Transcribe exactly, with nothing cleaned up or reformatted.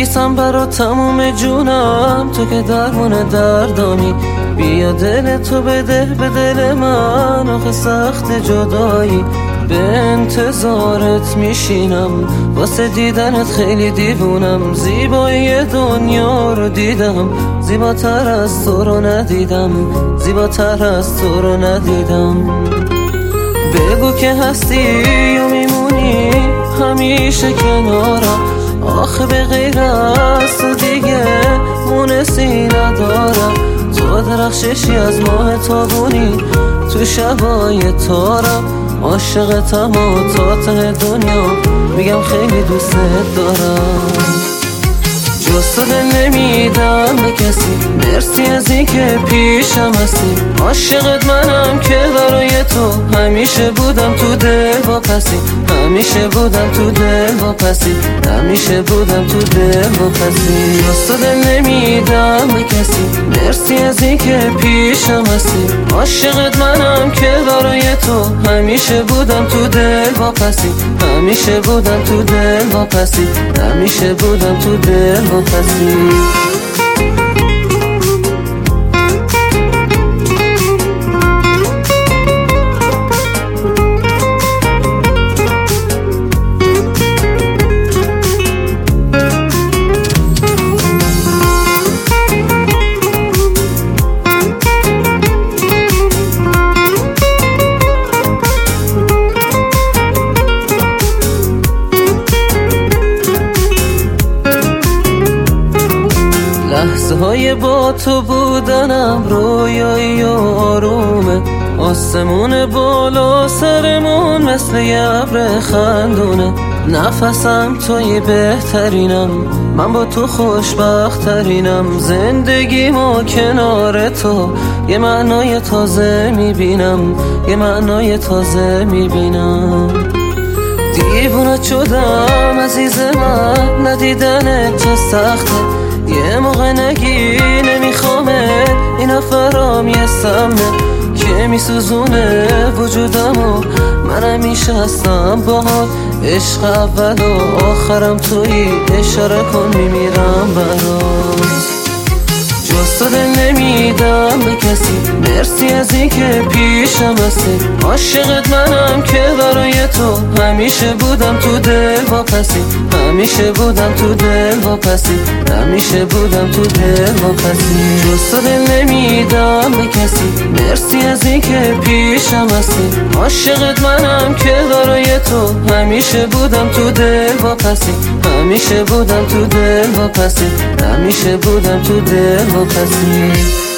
میریسم برا تموم جونم، تو که درمون دردانی. بیا دل تو بده به دل من، آخه سخت جدایی. به انتظارت میشینم، واسه دیدنت خیلی دیوونم. زیبایی دنیا رو دیدم، زیباتر از تو رو ندیدم، زیباتر از تو رو ندیدم. بگو که هستی یا میمونی همیشه کنارم، آخه به غیر از تو دیگه مونسی ندارم. تو درخششی از ماه تابونی، تو شبای تارم. عاشقتم و تا ته دنیا میگم خیلی دوست دارم. جز تو دل نمیدم به کسی، مرسی از این که پیشم هستی. عاشقت منم که برای تو همیشه بودم تو دل واپسی، همیشه بودم تو دل واپسی، همیشه بودم تو دل واپسی. جز تو دل نمیدم به کسی، مرسی از این که پیشم هستی. عاشقت منم که برای تو همیشه بودم تو دل واپسی، همیشه بودم تو دل واپسی، همیشه بودم تو دل واپسی. لحظه های با تو بودنم رویایی و آرومه. آسمون بالا سرمون مثل یه ابر خندونه. نفسم توی بهترینم، من با تو خوشبخترینم. زندگیمو کنار تو یه معنای تازه میبینم، یه معنای تازه میبینم. دیوونت شدم عزیز من، ندیدنت چه سخته. یه موقع نگی نمیخوامه، اینا فرام یه سمه که میسوزونه وجودمو. من همیشه هستم باهات، عشق اول و آخرم تویی. اشاره کن میمیرم برات. جز تو دل نمیدم به کسی، مرسی از این که پیشم هستی. عاشقت منم که برای تو همیشه بودم تو دل واپسی، همیشه بودم تو دل واپسی، همیشه بودم تو دل واپسی. جز تو دل نمیدم به کسی، مرسی از این که پیشم هستی. عاشقت منم که برای تو همیشه بودم تو دل واپسی، همیشه بودم تو دل واپسی، همیشه بودم تو دل واپسی.